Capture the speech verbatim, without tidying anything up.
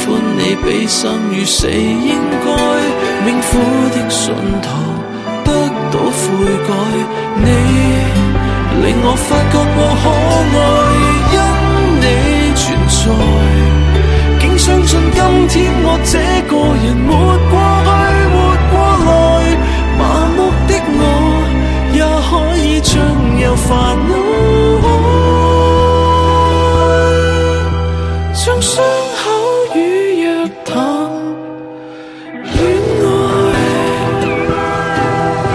歡你比生與死應該，冥府的信徒得到悔改，你令我發覺我可愛，因你存在，竟相信今天我這個人沒關。